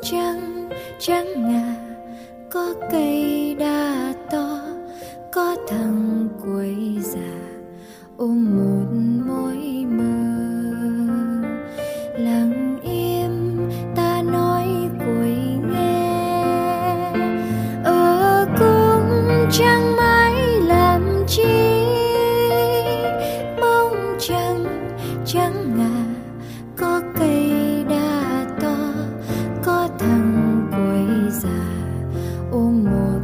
trăng trắng ngà, có cây đa to, có thằng quậy già ôm một mối mơ. Lặng im ta nói quậy nghe, cũng chẳng mãi làm chi. Bóng trăng trắng ngà, có cây đa to, có thằng quậy già ôm một